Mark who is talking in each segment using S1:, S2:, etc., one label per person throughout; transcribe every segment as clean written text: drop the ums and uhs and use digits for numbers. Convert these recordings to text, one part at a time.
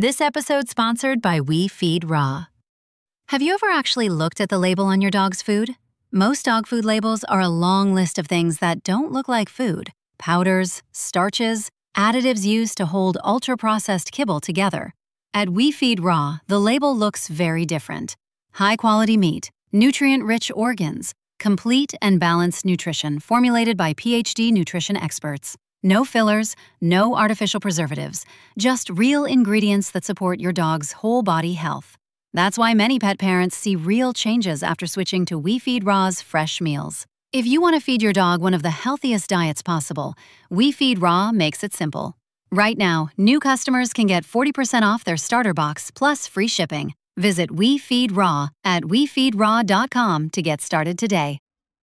S1: This episode sponsored by We Feed Raw. Have you ever actually looked at the label on your dog's food? Most dog food labels are a long list of things that don't look like food. Powders, starches, additives used to hold ultra-processed kibble together. At We Feed Raw, the label looks very different. High-quality meat, nutrient-rich organs, complete and balanced nutrition formulated by PhD nutrition experts. No fillers, no artificial preservatives, just real ingredients that support your dog's whole body health. That's why many pet parents see real changes after switching to We Feed Raw's fresh meals. If you want to feed your dog one of the healthiest diets possible, We Feed Raw makes it simple. Right now, new customers can get 40% off their starter box plus free shipping. Visit We Feed Raw at wefeedraw.com to get started today.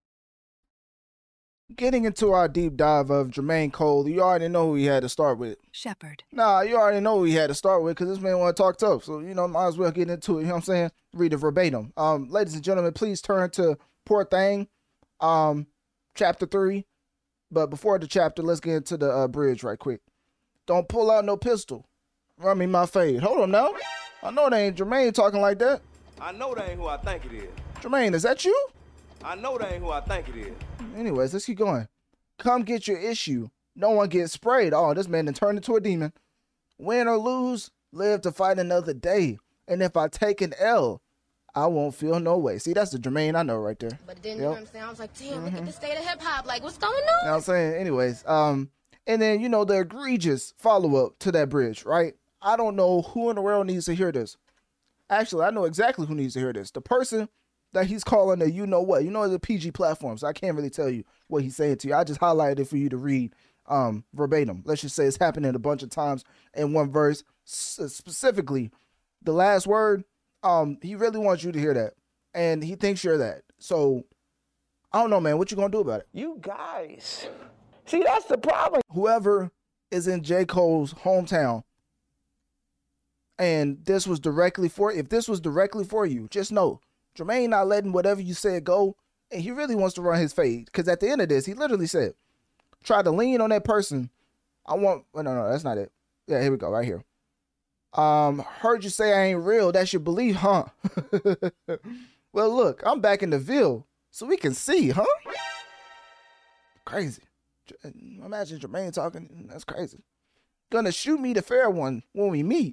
S2: Getting into our deep dive of Jermaine Cole, you already know who he had to start with.
S1: Shepherd.
S2: Nah, you already know who he had to start with because this man want to talk tough. So, might as well get into it. You know what I'm saying? Read it verbatim. Ladies and gentlemen, please turn to Poor Thing, chapter 3. But before the chapter, let's get into the bridge right quick. Don't pull out no pistol. Run me my fade. Hold on now. I know that ain't Jermaine talking like that.
S3: I know that ain't who I think it is.
S2: Jermaine, is that you?
S3: I know that ain't who I think it is.
S2: Anyways, let's keep going. Come get your issue. No one gets sprayed. Oh, this man done turned into a demon. Win or lose, live to fight another day. And if I take an L, I won't feel no way. See, that's the Jermaine I know right there.
S4: But then, you know what I'm saying? I was like, damn, look at the state of hip-hop. Like, what's going on?
S2: You know what I'm saying? Anyways, and then, the egregious follow-up to that bridge, right? I don't know who in the world needs to hear this. Actually, I know exactly who needs to hear this. The person that he's calling the you-know-what. The PG platform, so I can't really tell you what he's saying to you. I just highlighted it for you to read verbatim. Let's just say it's happening a bunch of times in one verse. Specifically, the last word, he really wants you to hear that. And he thinks you're that. So, I don't know, man. What you gonna do about it?
S5: You guys. See, that's the problem.
S2: Whoever is in J. Cole's hometown, and if this was directly for you, just know, Jermaine not letting whatever you said go, and he really wants to run his fade. Because at the end of this, he literally said, try to lean on that person. No, that's not it. Yeah, here we go, right here. Heard you say I ain't real. That's your belief, huh? Well, look, I'm back in the Ville, so we can see, huh? Crazy. Imagine Jermaine talking. That's crazy. Gonna shoot me the fair one when we meet.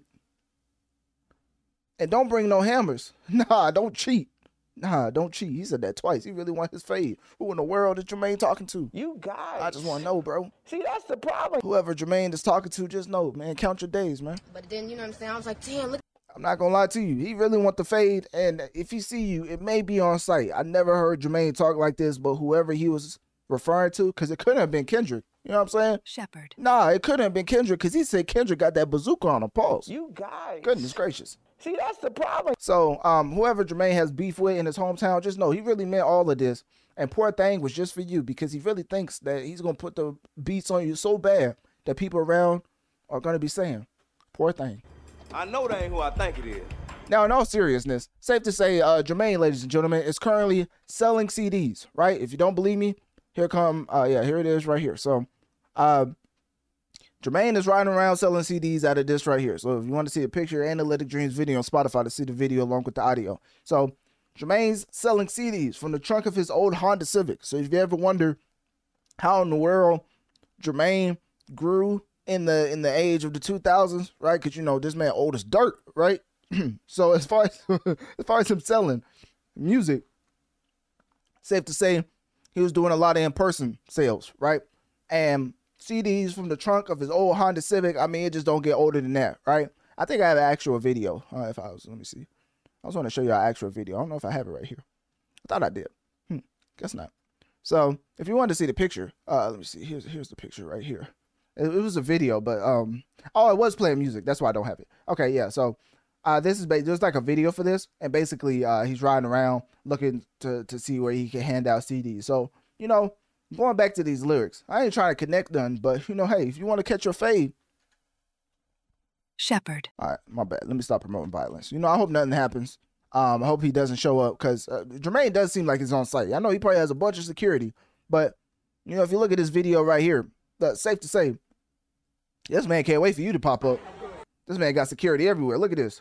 S2: And don't bring no hammers. Nah, don't cheat. He said that twice. He really want his fade. Who in the world is Jermaine talking to?
S5: You guys.
S2: I just want to know, bro.
S5: See, that's the problem.
S2: Whoever Jermaine is talking to, just know, man. Count your days, man.
S4: But then, you know what I'm saying? I was like, damn, look.
S2: I'm not going to lie to you. He really want the fade. And if he see you, it may be on site. I never heard Jermaine talk like this, but whoever he was referring to, because it couldn't have been Kendrick. You know what I'm saying?
S1: Shepherd.
S2: Nah, it couldn't have been Kendrick because he said Kendrick got that bazooka on him. Pause.
S5: You guys.
S2: Goodness gracious.
S5: See, that's the problem.
S2: So, whoever Jermaine has beef with in his hometown, just know he really meant all of this. And Poor Thing was just for you because he really thinks that he's going to put the beats on you so bad that people around are going to be saying, Poor Thing.
S3: I know that ain't who I think it is.
S2: Now, in all seriousness, safe to say, Jermaine, ladies and gentlemen, is currently selling CDs, right? If you don't believe me, here it is right here. So, Jermaine is riding around selling CDs out of this right here. So if you want to see a picture, Analytic Dreams video on Spotify to see the video along with the audio. So Jermaine's selling CDs from the trunk of his old Honda Civic. So if you ever wonder how in the world Jermaine grew in the age of the 2000s, right? Because, this man old as dirt, right? So as far as him selling music, safe to say he was doing a lot of in-person sales, right? And CDs from the trunk of his old Honda Civic. I mean, it just don't get older than that, right? I think I have an actual video. Let me see. I was going to show you an actual video. I don't know if I have it right here. I thought I did. Guess not. So if you wanted to see the picture, let me see. Here's the picture right here. It was a video, but it was playing music. That's why I don't have it. Okay, yeah. So this is there's like a video for this, and basically he's riding around looking to see where he can hand out CDs. So going back to these lyrics, I ain't trying to connect none, but hey, if you want to catch your fade.
S1: Shepherd.
S2: All right, my bad. Let me stop promoting violence. I hope nothing happens. I hope he doesn't show up because Jermaine does seem like he's on site. I know he probably has a bunch of security, but if you look at this video right here, that's safe to say, this man can't wait for you to pop up. This man got security everywhere. Look at this.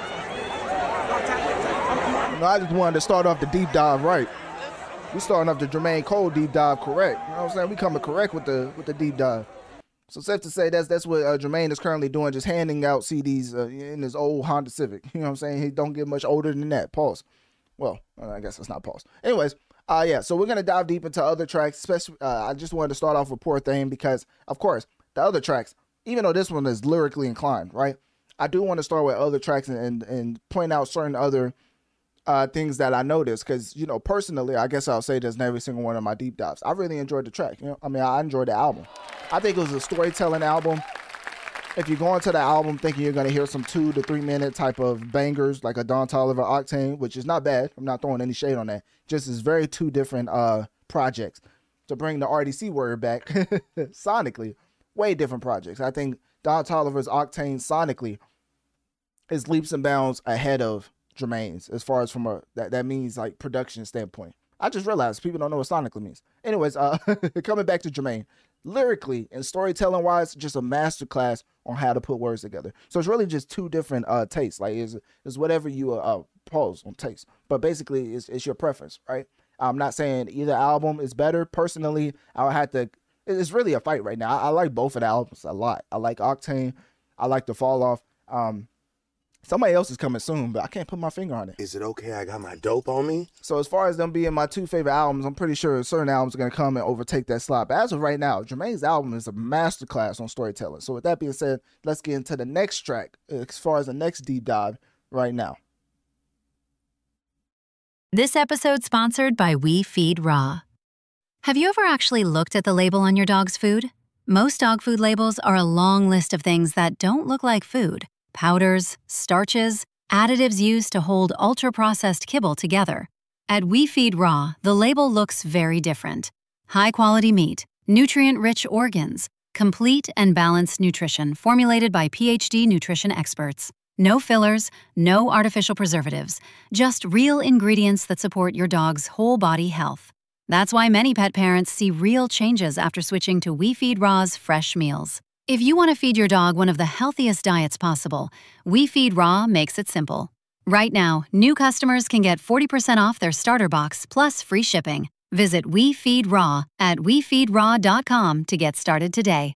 S2: I just wanted to start off the deep dive right. We starting off the Jermaine Cole deep dive correct. You know what I'm saying? We coming correct with the deep dive. So safe to say that's what Jermaine is currently doing, just handing out CDs in his old Honda Civic. You know what I'm saying? He don't get much older than that. Pause. Well, I guess it's not pause. Anyways, yeah. So we're gonna dive deep into other tracks. Especially, I just wanted to start off with Poor Thing because, of course, the other tracks, even though this one is lyrically inclined, right? I do want to start with other tracks and point out certain other things that I noticed because, you know, personally, I guess I'll say this in every single one of my deep dives. I really enjoyed the track. You know, I mean, I enjoyed the album. I think it was a storytelling album. If you go into the album thinking you're going to hear some 2 to 3 minute type of bangers like a Don Toliver Octane, which is not bad. I'm not throwing any shade on that. Just is very 2 different projects. To bring the RDC word back, sonically, way different projects. I think Don Toliver's Octane sonically is leaps and bounds ahead of Jermaine's as far as from that means like production standpoint. I just realized people don't know what sonically means. Anyways, coming back to Jermaine, lyrically and storytelling wise, just a masterclass on how to put words together. So it's really just 2 different tastes. Like it's whatever you pose on taste, but basically it's your preference, right? I'm not saying either album is better. Personally, I would have to. It's really a fight right now. I like both of the albums a lot. I like Octane. I like The Fall Off. Somebody else is coming soon, but I can't put my finger on it.
S6: Is it okay I got my dope on me?
S2: So as far as them being my 2 favorite albums, I'm pretty sure certain albums are going to come and overtake that slot. But as of right now, Jermaine's album is a masterclass on storytelling. So with that being said, let's get into the next track as far as the next deep dive right now.
S1: This episode sponsored by We Feed Raw. Have you ever actually looked at the label on your dog's food? Most dog food labels are a long list of things that don't look like food. Powders, starches, additives used to hold ultra-processed kibble together. At We Feed Raw, the label looks very different. High-quality meat, nutrient-rich organs, complete and balanced nutrition formulated by PhD nutrition experts. No fillers, no artificial preservatives, just real ingredients that support your dog's whole body health. That's why many pet parents see real changes after switching to We Feed Raw's fresh meals. If you want to feed your dog one of the healthiest diets possible, We Feed Raw makes it simple. Right now, new customers can get 40% off their starter box plus free shipping. Visit We Feed Raw at wefeedraw.com to get started today.